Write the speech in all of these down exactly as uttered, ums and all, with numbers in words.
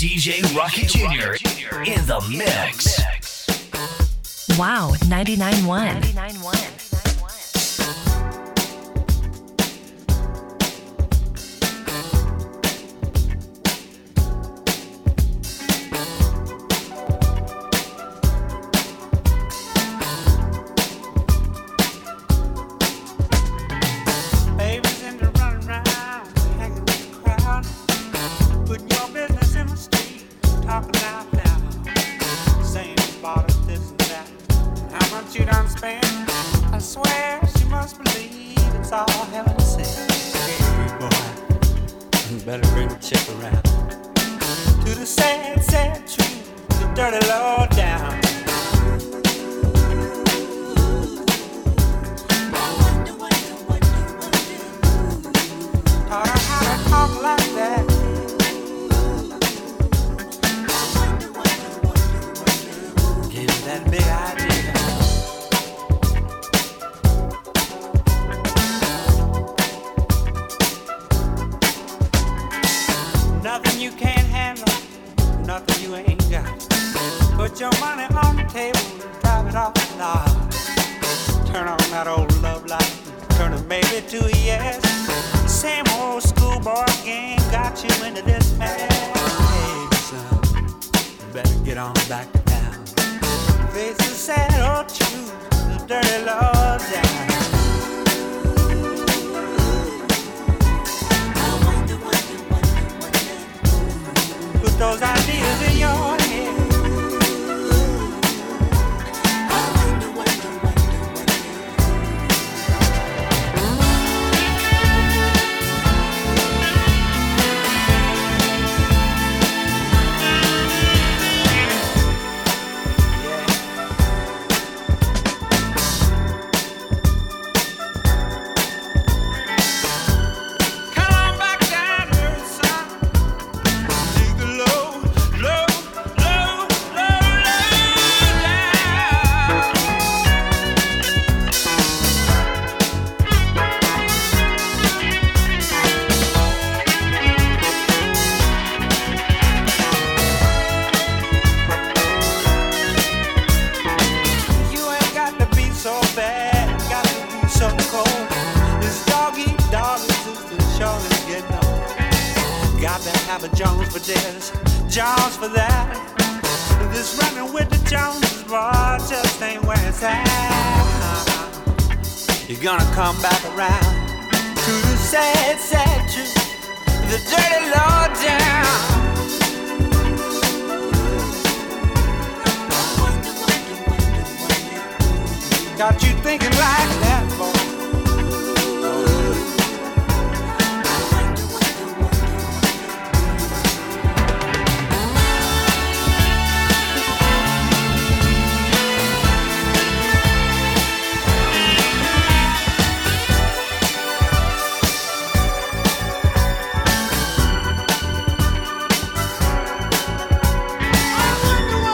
D J Rocky Junior in the mix. Wow, ninety-nine point one.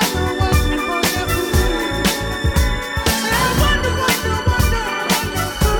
Wonder, wonder, wonder.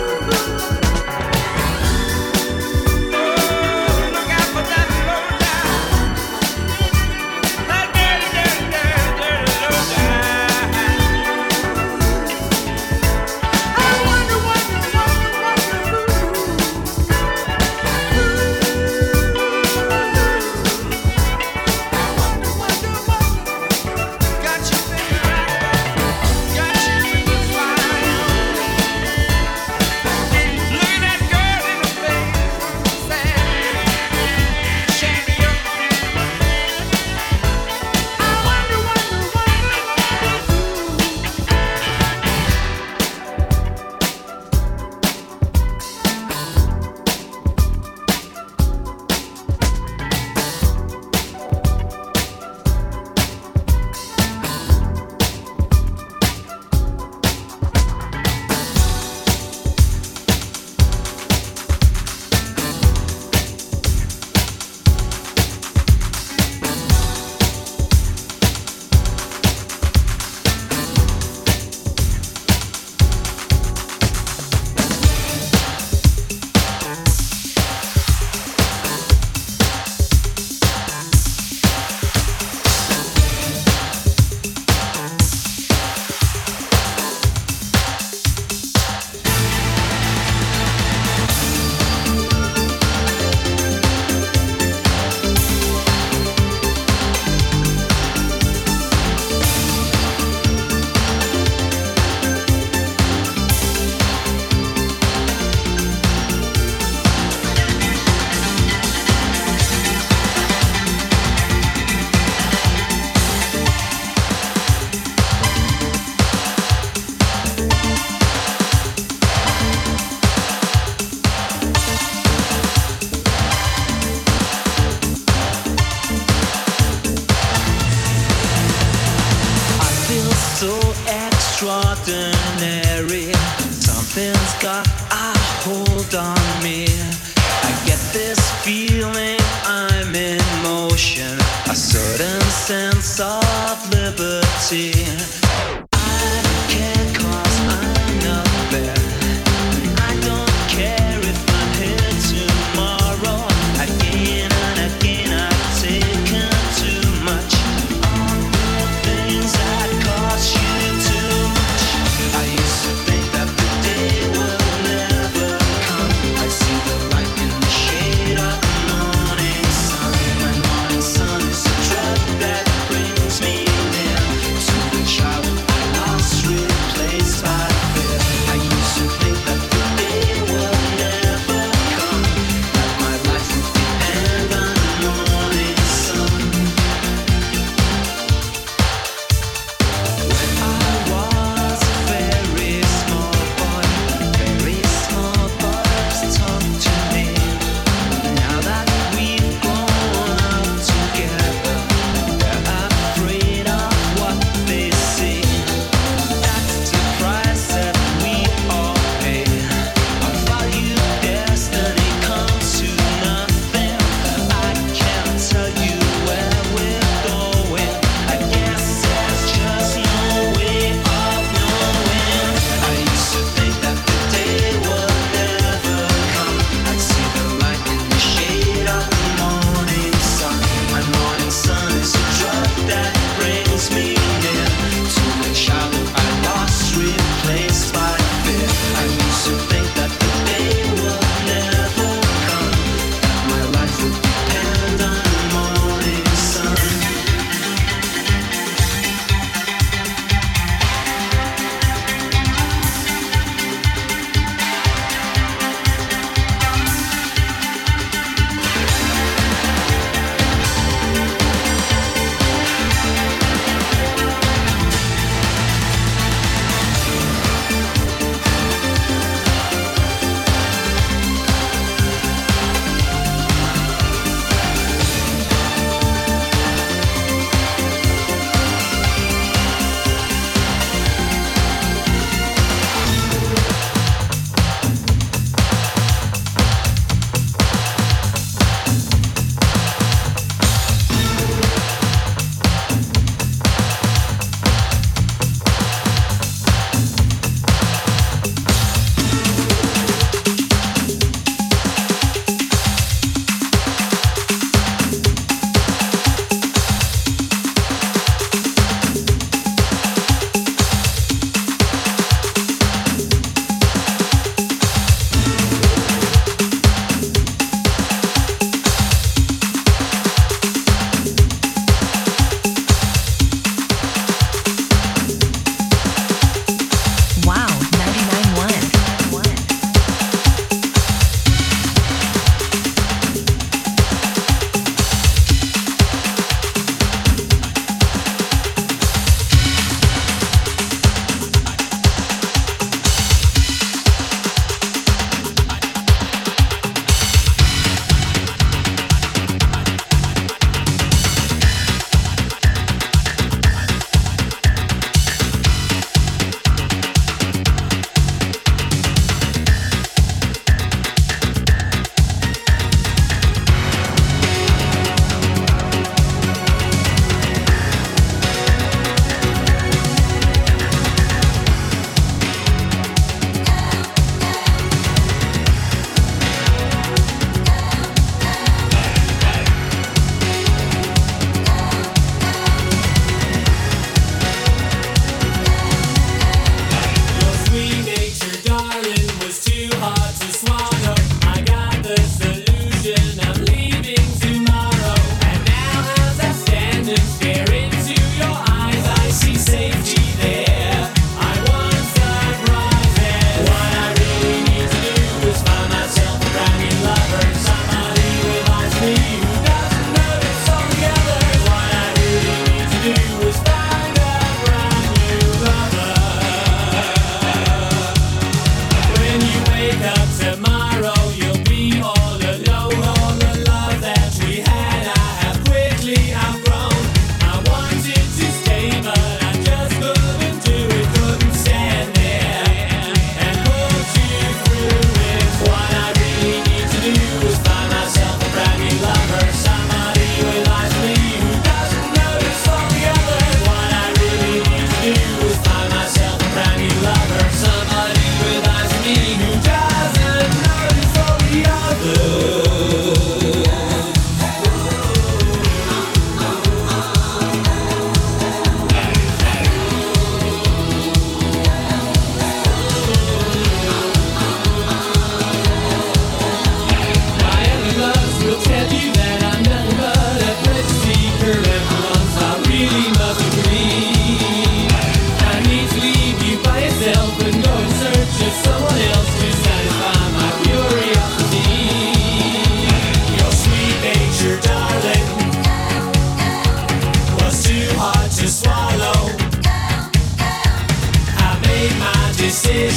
sudden sense of liberty. I don't care 'cause I'm not there. I don't care if I'm here tomorrow. Again and again I've taken too much of the things that cost you too much. I used to think that the day will never come. I see the light in the shade of the morning sun. My morning sun is a drug.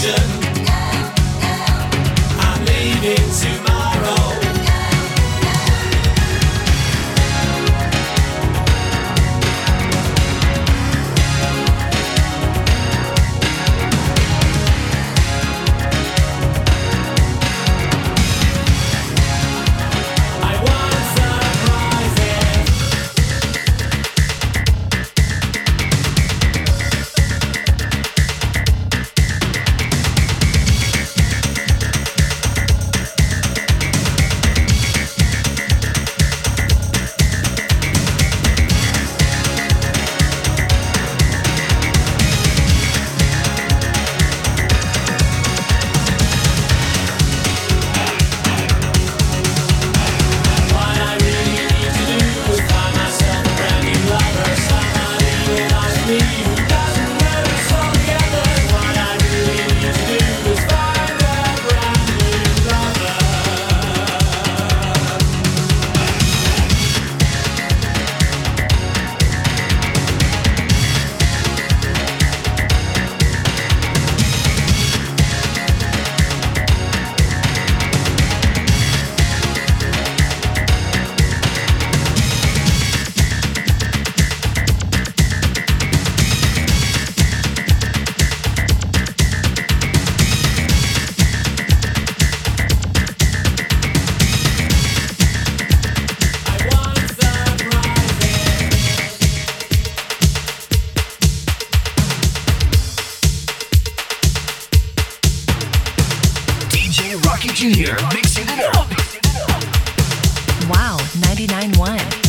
Junior mixing it up. Wow, ninety-nine point one.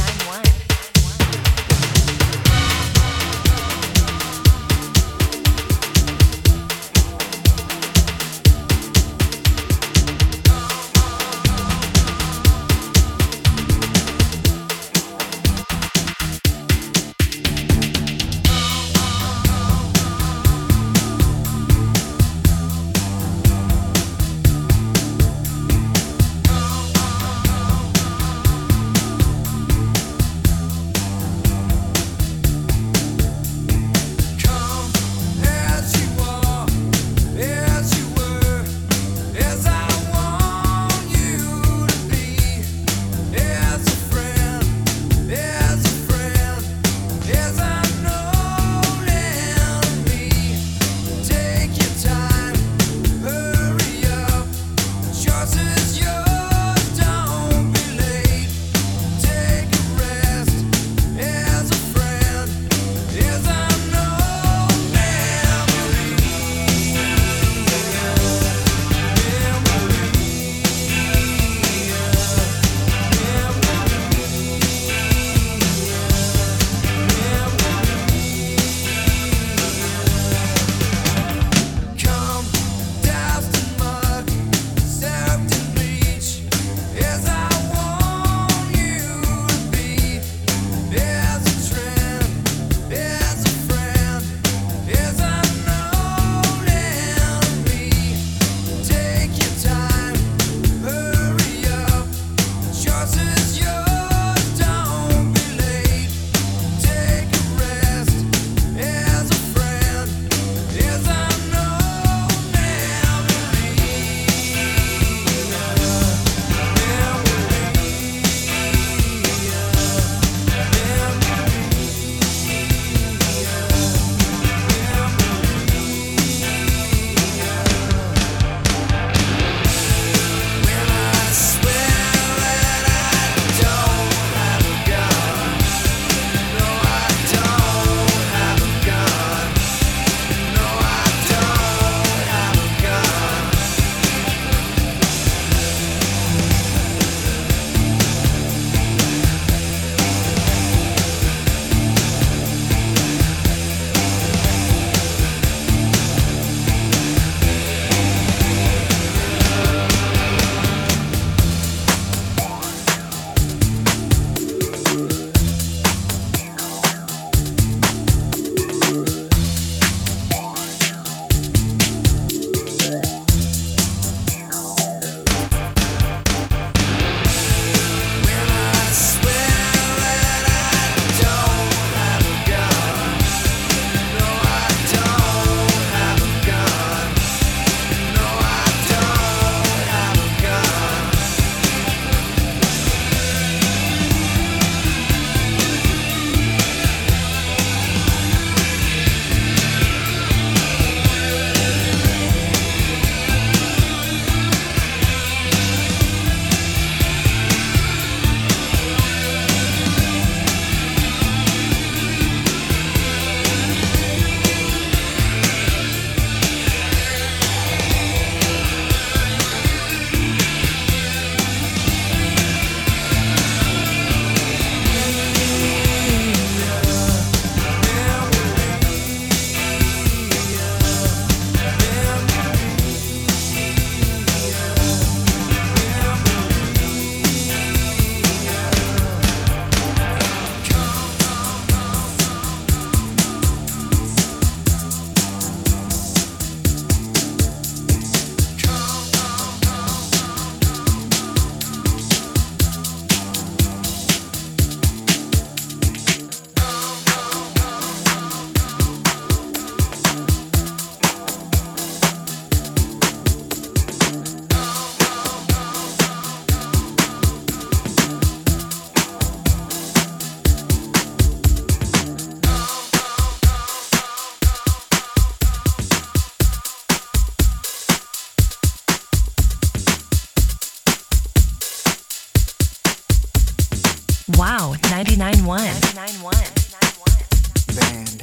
Wow, ninety-nine point one. Band.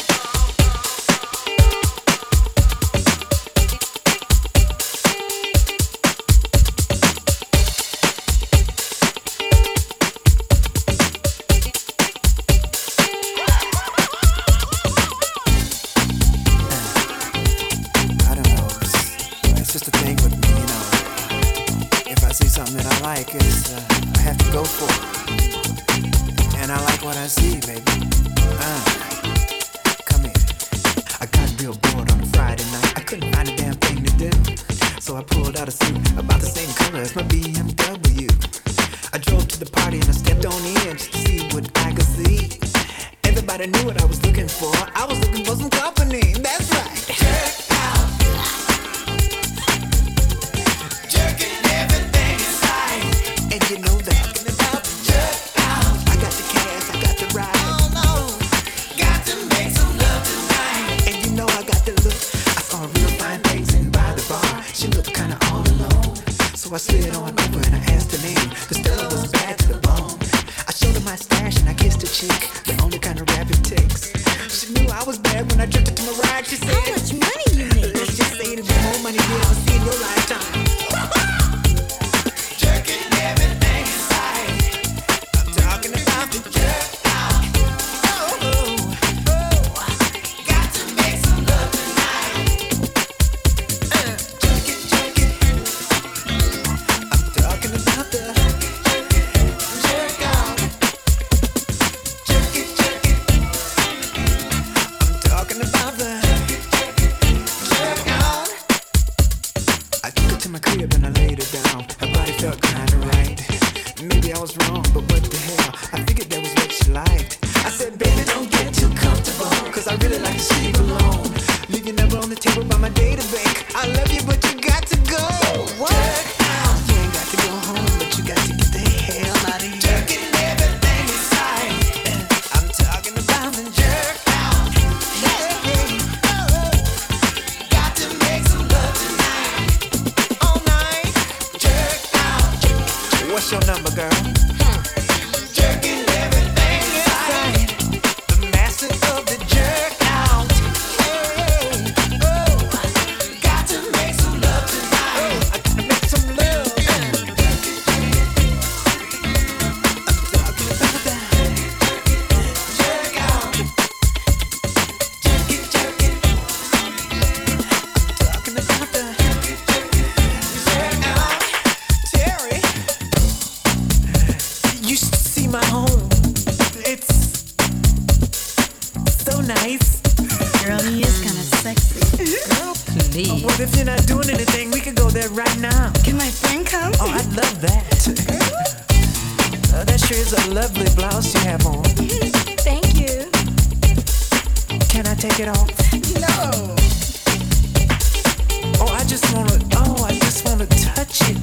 I don't know. It's, it's just a thing with me, you know. If I see something that I like, it's uh, I have to go for it. And I like what I see, baby. Uh, come here. I got real bored on a Friday night. I couldn't find a damn thing to do. So I pulled out a suit about the same color as my B M W. I drove to the party and I stepped on in just to see what I could see. Everybody knew what I was looking for. I was looking for some company. That's right. Jerk out. Jerking everything inside. And you know that. So I slid on over and I asked her name, cause Stella was bad to the bone. I showed her my stash and I kissed her cheek, the only kind of rap it takes. She knew I was bad when I dripped into my ride. She said, how much money you make? Let's just say there's more money you ever see in your lifetime. Jerking everything inside. I'm talking about the jerk out. Oh, oh, oh. Got to make some love tonight. Uh, jerk it, jerk it. Talking about the jerk out. Jerk it, jerk it. I'm talking about the jerk out. I took her to my crib and I laid her down. Her body felt kinda right. Maybe I was wrong, but what the hell? I figured that was what she liked. I said, baby, don't get too comfortable, cause I really like to sleep alone. Leave your number on the table by my data bank. I love you, but you got to go. What? You ain't got to go home, but you got to get the hell out of here. Jerking everything inside. I'm talking about the jerk out. Hey, hey, oh. Got to make some love tonight. All night. Jerk out. What's your number, girl? Hmm. Jerking everything inside. The master of the jerk out. Hey, oh. Got to make some love tonight. I gotta make some love. My home, it's so nice. Girl, he is kind of sexy. Girl, Please. what if you're not doing anything? We could go there right now. Can my friend come? Oh, I'd love that. Uh, that sure is a lovely blouse you have on. Thank you. Can I take it off? No. Oh, I just wanna, oh, I just wanna touch it.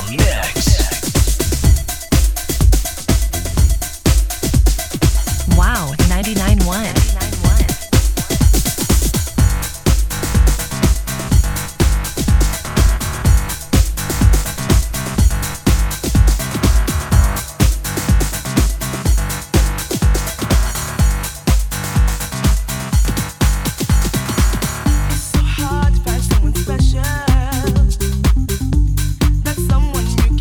mix. Wow, ninety-nine point one. Hard to find someone special. That's someone you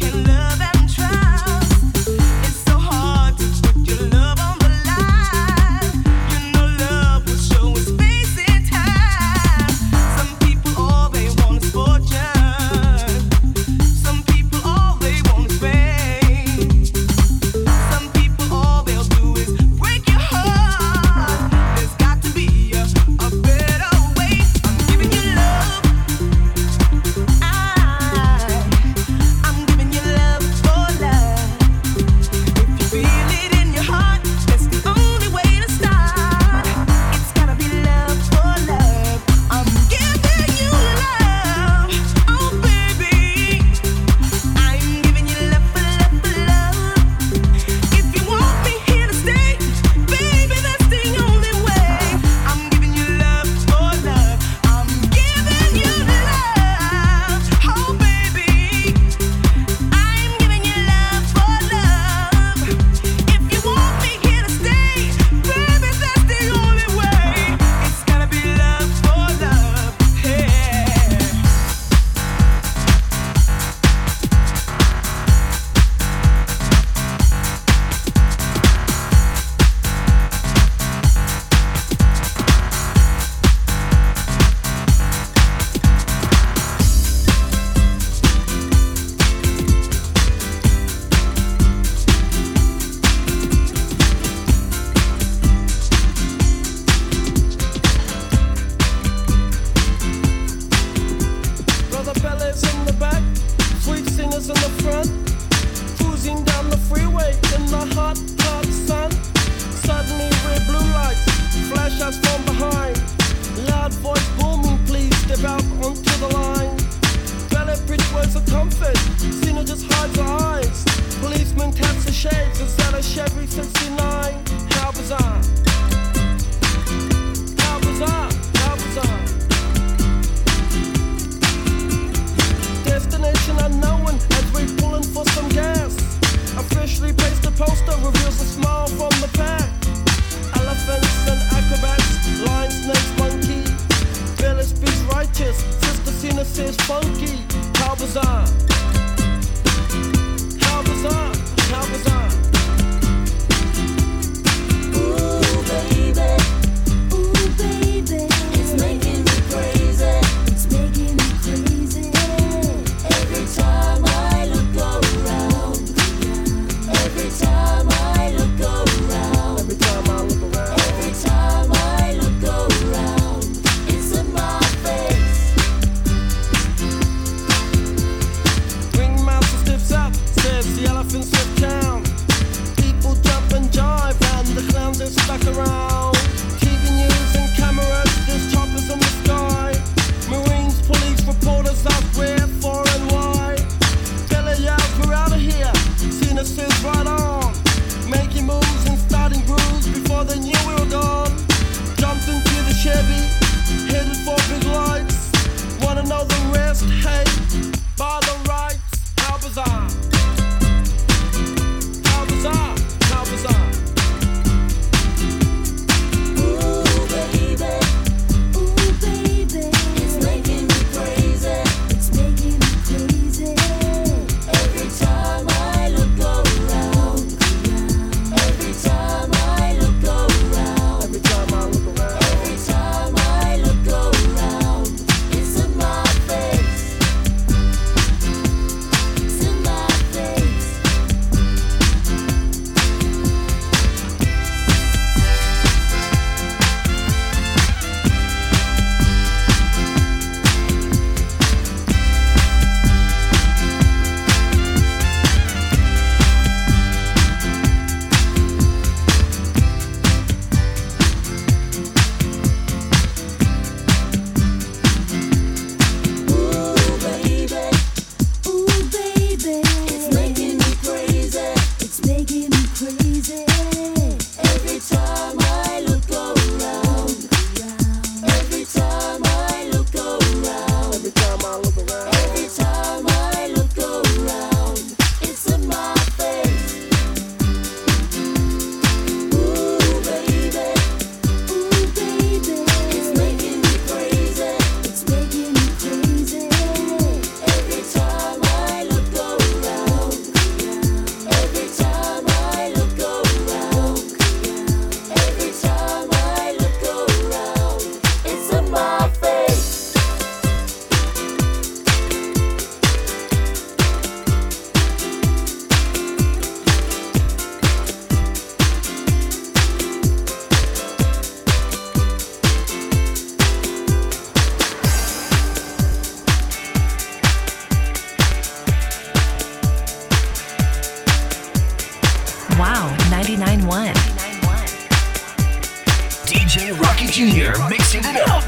Junior mixing it up.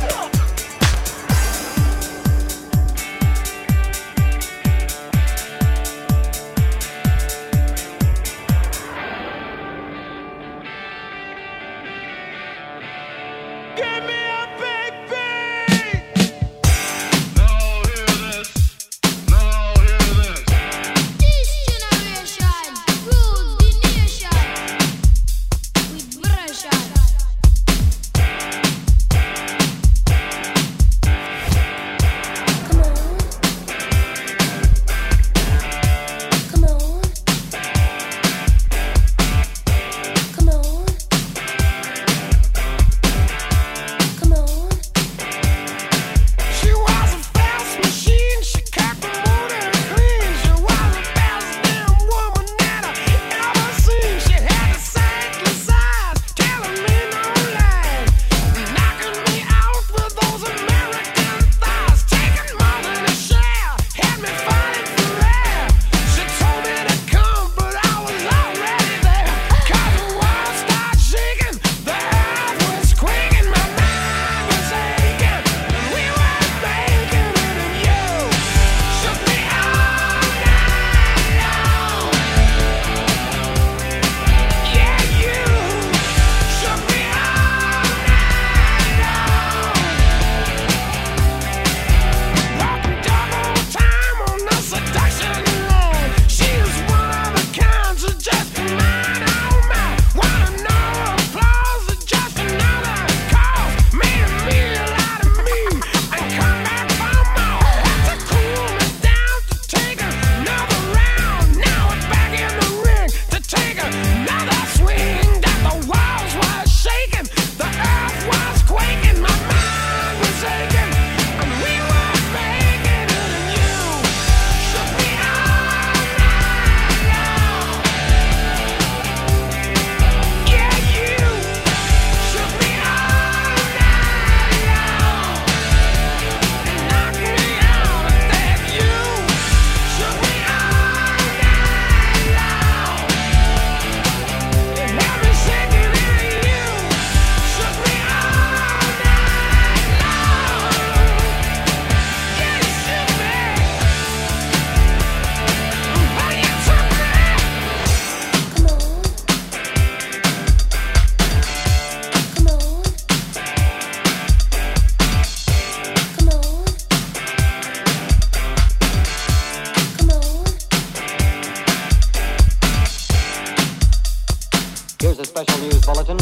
Here's a special news bulletin.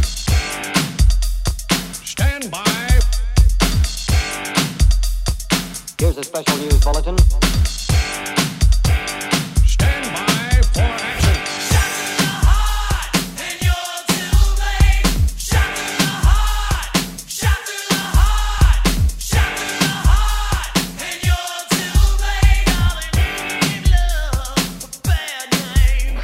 Stand by. Here's a special news bulletin. Stand by for action. Shot to the heart, and you're too late. Shot to the heart, shot to the heart, shot to the heart, and you're too late. All I need love, a bad name.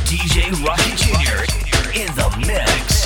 D J Rocky Junior in the mix.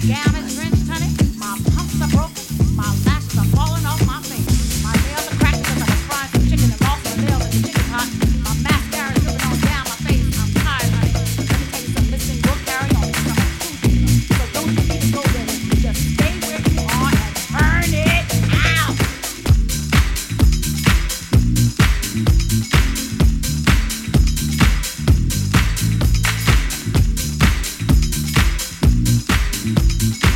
gown is drenched, honey. My pumps are broken. My lashes are falling off my face. My nails are cracked because I was frying some chicken and lost my nails in the chicken pot. My mascara is dripping on down my face. I'm tired, honey. Let me tell you something. Listen, you'll carry on. It's a truth. So don't you need to go there. Just stay where you are and turn it out. Thank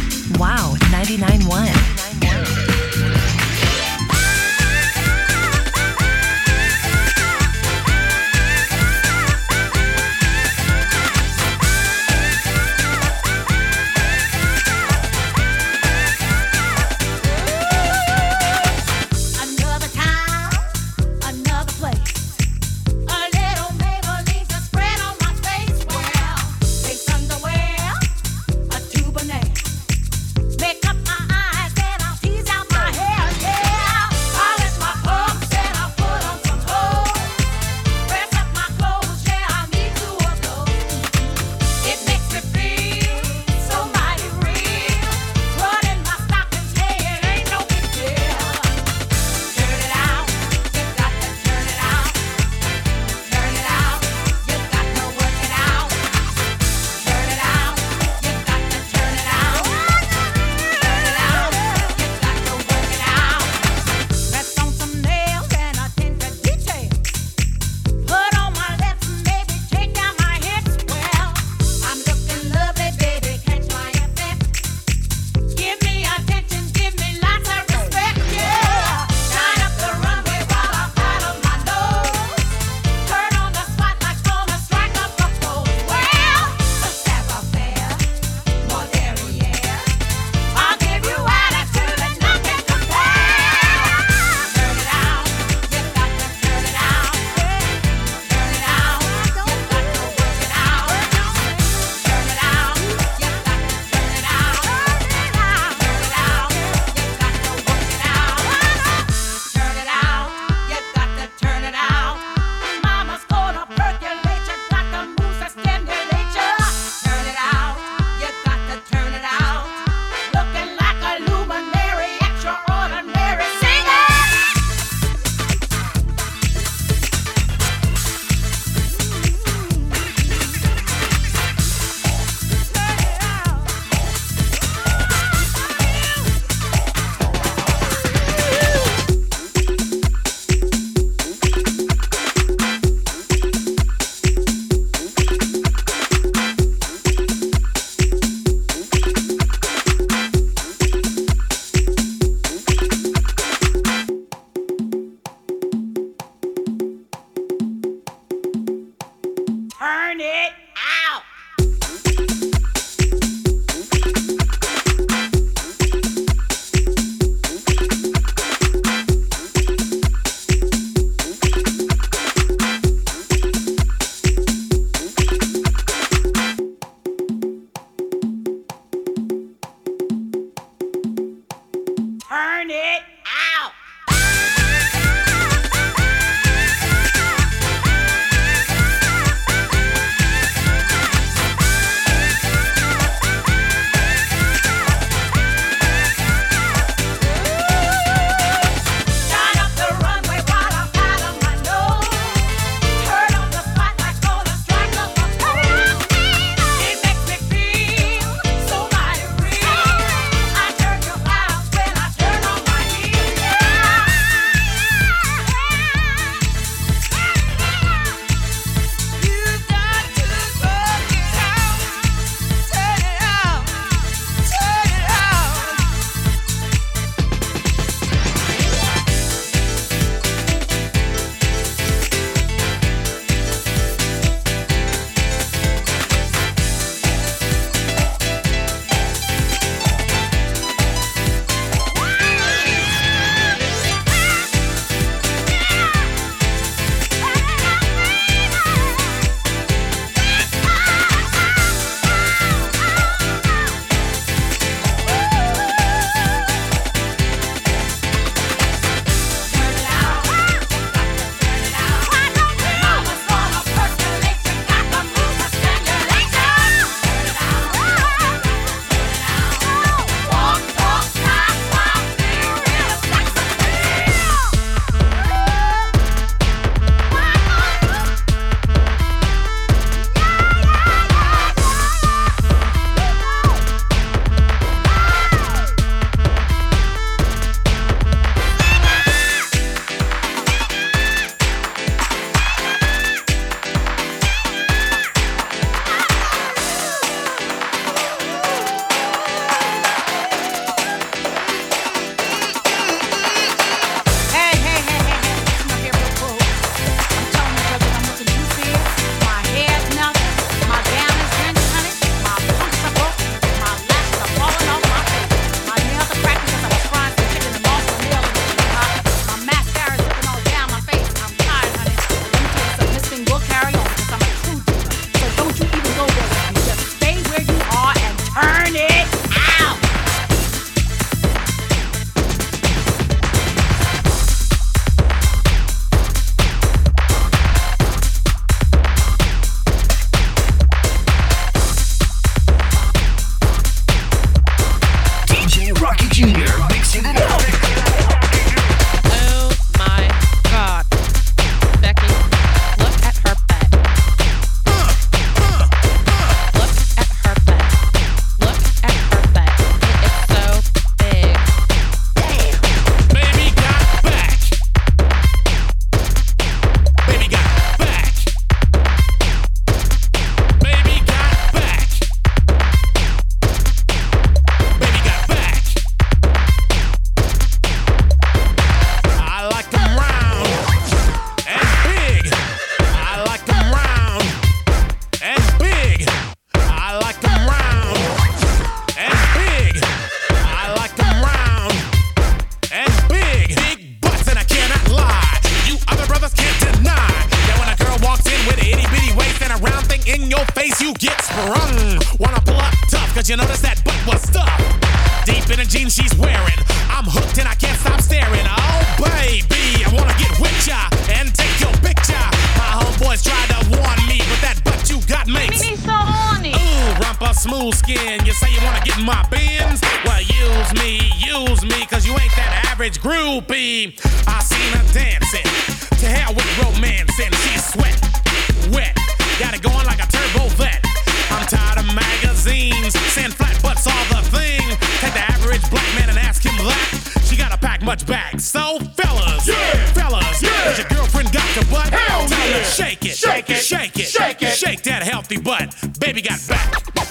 Wanna pull up tough, cause you notice that butt was stuffed. Deep in the jeans she's wearing, I'm hooked and I can't stop staring. Oh baby, I wanna get with ya and take your picture. My homeboys tried to warn me, but that butt you got makes Me so horny. ooh, rumpa smooth skin. You say you wanna get in my bins? Well, use me, use me, cause you ain't that average groupie. I seen her dancing, to hell with romancing. She's sweat, wet, got it going like a turbo vet. I'm tired of magazines, saying flat butts all the thing. Take the average black man and ask him that. She gotta pack much back. So fellas, Yeah. fellas, Yeah. does your girlfriend got your butt? Hell Tell her yeah. shake it, Shake it. shake it, Shake it. shake that healthy butt. Baby got back.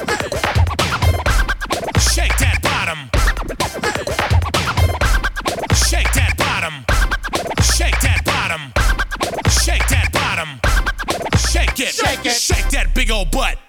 Shake that bottom. Shake that bottom. Shake that bottom. Shake that bottom. Shake it. Shake it. Shake that big old butt.